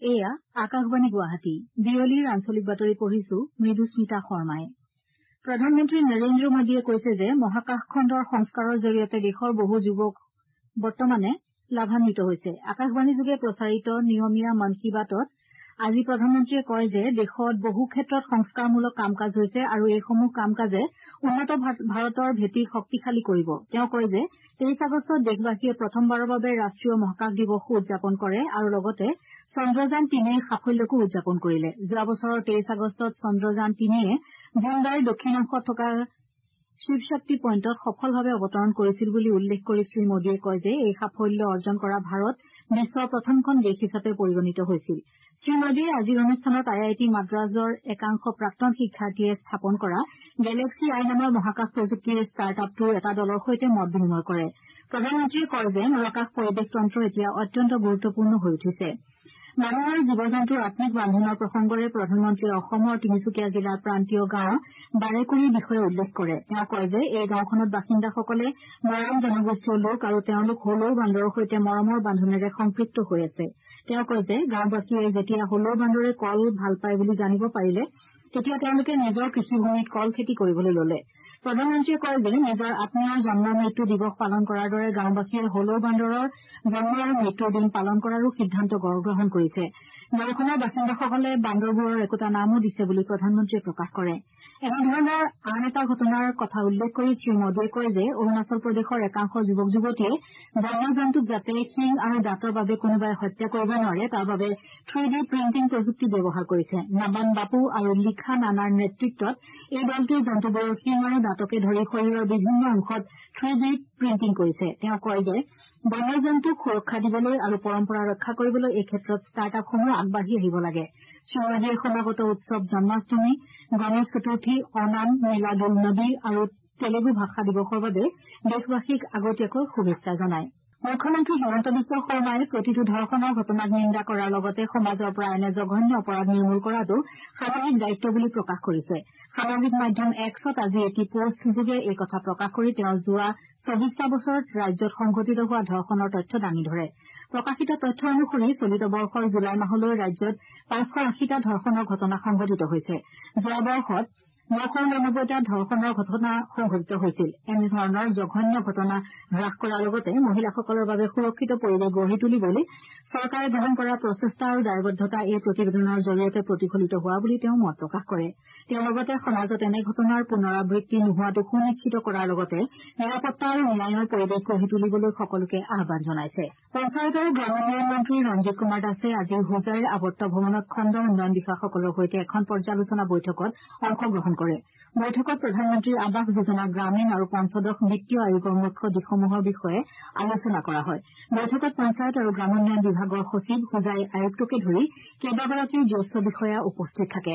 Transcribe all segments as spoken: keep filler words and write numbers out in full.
এয়া আকাশবাণী গুৱাহাটী বিয়লিৰ আঞ্চলিক বাতৰি পঢ়িছো মৃদুস্মিতা শৰ্মাই। প্ৰধানমন্ত্ৰী নৰেন্দ্ৰ মোদীয়ে কৈছে যে মহাকাশ খণ্ডৰ সংস্কাৰৰ জৰিয়তে দেশৰ বহু যুৱক বৰ্তমানে লাভান্বিত হৈছে। আকাশবাণীযোগে প্ৰচাৰিত নিয়মীয়া মন কী বাতত আজি প্ৰধানমন্ত্ৰীয়ে কয় যে দেশত বহু ক্ষেত্ৰত সংস্কাৰমূলক কাম কাজ হৈছে আৰু এইসমূহ কাম কাজে উন্নত ভাৰতৰ ভেটি শক্তিশালী কৰিব। তেওঁ কয় যে তেইছ আগষ্টত দেশবাসীয়ে প্ৰথমবাৰৰ বাবে ৰাষ্ট্ৰীয় মহাকাশ দিৱসো উদযাপন কৰে আৰু লগতে চন্দ্ৰযান তিনিৰ সাফল্যকো উদযাপন কৰিলে। যোৱা বছৰৰ তেইছ আগষ্টত চন্দ্ৰযান তিনিয়ে মুম্বাইৰ দক্ষিণ অংশত থকা শিৱশক্তি পইণ্টত সফলভাৱে অৱতৰণ কৰিছিল বুলি উল্লেখ কৰি শ্ৰীমোদীয়ে কয় যে এই সাফল্য অৰ্জন কৰা ভাৰত বিশ্বৰ প্ৰথমখন দেশ হিচাপে পৰিগণিত হৈছিল। শ্ৰীমোদীয়ে আজিৰ অনুষ্ঠানত আই আই টি মাদ্ৰাজৰ একাংশ প্ৰাক্তন শিক্ষাৰ্থীয়ে স্থাপন কৰা গেলেক্সি আই নামৰ মহাকাশ প্ৰযুক্তিৰ ষ্টাৰ্টআপটোৰ এটা দলৰ সৈতে মত বিনিময় কৰে। প্ৰধানমন্ত্ৰীয়ে কয় যে মহাকাশ পৰিৱেশ তন্ত্ৰ এতিয়া অত্যন্ত গুৰুত্বপূৰ্ণ হৈ উঠিছে। মানুহ আৰু জীৱ-জন্তুৰ আত্মিক বান্ধোনৰ প্ৰসংগৰে প্ৰধানমন্ত্ৰীয়ে অসমৰ তিনিচুকীয়া জিলাৰ প্ৰান্তীয় গাঁও বাৰেকুৰিৰ বিষয়ে উল্লেখ কৰে। তেওঁ কয় যে এই গাঁওখনত বাসিন্দাসকলে মৰাণ জনগোষ্ঠীয় লোক আৰু তেওঁলোক হলৌ বান্দৰৰ সৈতে মৰমৰ বান্ধোনেৰে সম্পৃক্ত হৈ আছে। তেওঁ কয় যে গাঁওবাসীয়ে যেতিয়া হলৌ বান্দৰে কল ভাল পায় বুলি জানিব পাৰিলে তেতিয়া তেওঁলোকে নিজৰ কৃষিভূমিত কল খেতি কৰিবলৈ ললে। প্ৰধানমন্ত্ৰীয়ে কয় যে নিজৰ আত্মীয়ৰ জন্ম মৃত্যু দিৱস পালন কৰাৰ দৰে গাঁওবাসীয়ে হলৌ বান্দৰৰ জন্ম আৰু মৃত্যুৰ দিন পালন কৰাৰো সিদ্ধান্ত গ্ৰহণ কৰিছে। গাঁওখনৰ বাসিন্দাসকলে বান্দৰবোৰৰ একোটা নামো দিছে বুলি প্ৰধানমন্ত্ৰীয়ে প্ৰকাশ কৰে। এনেধৰণৰ আন এটা ঘটনাৰ কথা উল্লেখ কৰি শ্ৰীমোদীয়ে কয় যে অৰুণাচল প্ৰদেশৰ একাংশ যুৱক যুৱতীয়ে বন্য জন্তুক যাতে শিং আৰু দাঁতৰ বাবে কোনোবাই হত্যা কৰিব নোৱাৰে তাৰ বাবে থ্ৰী ডি প্ৰিণ্টিং প্ৰযুক্তি ব্যৱহাৰ কৰিছে। নাবান বাপু আৰু লিখা নানাৰ নেতৃত্বত এই দলটোৱে জন্তুবোৰৰ শিং আৰু দাঁতকে ধৰি শৰীৰৰ বিভিন্ন অংশত থ্ৰী ডি প্ৰিণ্টিং কৰিছে। তেওঁ কয় যে বন্য জন্তুক সুৰক্ষা দিবলৈ আৰু পৰম্পৰা ৰক্ষা কৰিবলৈ এই ক্ষেত্ৰত ষ্টাৰ্টআপসমূহ আগবাঢ়ি আহিব লাগে। শ্ৰীমোদীয়ে সমাগত উৎসৱ জন্মাষ্টমী, গণেশ চতুৰ্থী, অনাম, মিলাদুল নবী আৰু তেলেগু ভাষা দিৱসৰ বাবে দেশবাসীক আগতীয়াকৈ শুভেচ্ছা জনায়। মুখ্যমন্ত্ৰী হিমন্ত বিশ্ব শৰ্মাই প্ৰতিটো ধৰ্ষণৰ ঘটনাক নিন্দা কৰাৰ লগতে সমাজৰ পৰা এনে জঘন্য অপৰাধ নিৰ্মূল কৰাটো সামাজিক দায়িত্ব বুলি প্ৰকাশ কৰিছে। সামাজিক মাধ্যম এক্সত আজি এটি পোষ্টযোগে এই কথা প্ৰকাশ কৰি তেওঁ যোৱা চৌবিশটা বছৰত ৰাজ্যত সংঘটিত হোৱা ধৰ্ষণৰ তথ্য দাঙি ধৰে। প্ৰকাশিত তথ্য অনুসৰি চলিত বৰ্ষৰ জুলাই মাহলৈ ৰাজ্যত পাঁচশ আশীটা ধৰ্ষণৰ ঘটনা সংঘটিত হৈছে। যোৱা বৰ্ষত নশ উনানব্বৈটা ধৰ্ষণৰ ঘটনা সংঘটিত হৈছিল। এনেধৰণৰ জঘন্য ঘটনা হ্ৰাস কৰাৰ লগতে মহিলাসকলৰ বাবে সুৰক্ষিত পৰিৱেশ গঢ়ি তুলিবলৈ চৰকাৰে গ্ৰহণ কৰা প্ৰচেষ্টা আৰু দায়বদ্ধতা এই প্ৰতিবেদনৰ জৰিয়তে প্ৰতিফলিত হোৱা বুলি তেওঁ মত প্ৰকাশ কৰে। তেওঁ লগতে সমাজত এনে ঘটনাৰ পুনৰাবৃত্তি নোহোৱাটো সুনিশ্চিত কৰাৰ লগতে নিৰাপত্তা আৰু ন্যায়ৰ পৰিৱেশ গঢ়ি তুলিবলৈ সকলোকে আহ্বান জনাইছে। পঞ্চায়ত আৰু গ্ৰামোন্নয়ন মন্ত্ৰী ৰঞ্জিত কুমাৰ দাসে আজি হোজাইৰ আৱদ্ধ ভৱনত খণ্ড উন্নয়ন বিষয়াসকলৰ সৈতে এখন পৰ্যালোচনা বৈঠকত অংশগ্ৰহণ কৰে। বৈঠকত প্ৰধানমন্ত্ৰীৰ আৱাস যোজনা গ্ৰামীণ আৰু পঞ্চদশ বিত্তীয় আয়োগৰ মুখ্য দিশসমূহৰ বিষয়ে আলোচনা কৰা হয়। বৈঠকত পঞ্চায়ত আৰু গ্ৰামোন্নয়ন বিভাগৰ সচিব, হোজাই আয়ুক্তকে ধৰি কেইবাগৰাকীও জ্যেষ্ঠ বিষয়া উপস্থিত থাকে।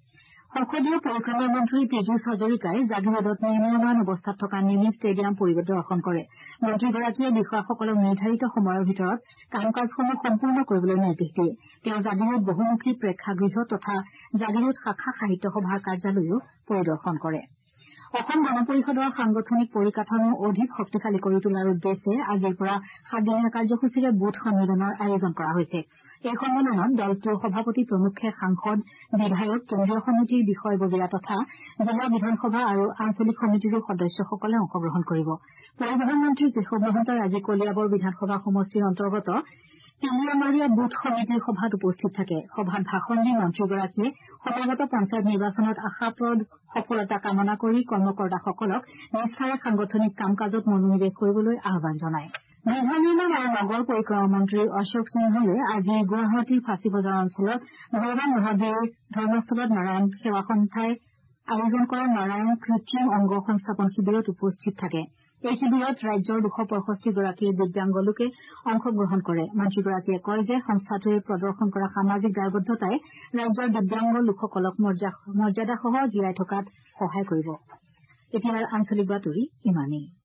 সংসদীয় পৰিক্ৰমা মন্ত্ৰী পীযুষ হাজৰিকাই জাগিৰোডত নিৰ্মীয়মান অৱস্থাত থকা মিনি ষ্টেডিয়াম পৰিদৰ্শন কৰে। মন্ত্ৰীগৰাকীয়ে বিষয়াসকলক নিৰ্ধাৰিত সময়ৰ ভিতৰত কাম কাজসমূহ সম্পূৰ্ণ কৰিবলৈ নিৰ্দেশ দিয়ে। তেওঁ জাগিৰোড বহুমুখী প্ৰেক্ষাগৃহ তথা জাগিৰোড শাখা সাহিত্য সভাৰ কাৰ্যালয়ো পৰিদৰ্শন কৰে। অসম গণ পৰিষদৰ সাংগঠনিক পৰিকাঠামো অধিক শক্তিশালী কৰি তোলাৰ উদ্দেশ্যে আজিৰ পৰা সাতদিনীয়া কাৰ্যসূচীৰে বুথ সন্মিলনৰ আয়োজন কৰা হৈছে। এই সন্মিলনত দলটোৰ সভাপতি প্ৰমুখ্যে সাংসদ, বিধায়ক, কেন্দ্ৰীয় সমিতিৰ বিষয়ববীয়া তথা জিলা বিধানসভা আৰু আঞ্চলিক সমিতিৰো সদস্যসকলে অংশগ্ৰহণ কৰিব। পৰিবহণ মন্ত্ৰী কেশৱ মহন্তই আজি কলিয়াবৰ বিধানসভা সমষ্টিৰ অন্তৰ্গত তিলিয়ামাৰীয়া বুথ সমিতিৰ সভাত উপস্থিত থাকে। সভাত ভাষণ দি মন্ত্ৰীগৰাকীয়ে সমাগত পঞ্চায়ত নিৰ্বাচনত আশাপ্ৰদ সফলতা কামনা কৰি কৰ্মকৰ্তাসকলক নিষ্ঠাৰে সাংগঠনিক কাম কাজত মনোনিৱেশ কৰিবলৈ আহ্বান জনায়। গৃহ নিৰ্মাণ আৰু নগৰ পৰিক্ৰমা মন্ত্ৰী অশোক সিংহলে আজি গুৱাহাটীৰ ফাঁচী বজাৰ অঞ্চলত ভগৱান মহাবীৰ ধৰ্মস্থলত নাৰায়ণ সেৱা সন্থাই আয়োজন কৰা নাৰায়ণ কৃত্ৰিম অংগ সংস্থাপন শিবিৰত উপস্থিত থাকে। এই শিবিৰত ৰাজ্যৰ দুশ পঁয়ষষ্ঠি গৰাকী দিব্যাংগ লোকে অংশগ্ৰহণ কৰে। মন্ত্ৰীগৰাকীয়ে কয় যে সংস্থাটোৱে প্ৰদৰ্শন কৰা সামাজিক দায়বদ্ধতাই ৰাজ্যৰ দিব্যাংগ লোকসকলক মৰ্যাদাসহ জীয়াই থকাত সহায় কৰিব। এতিয়াৰ আঞ্চলিক বাতৰি ইমানেই।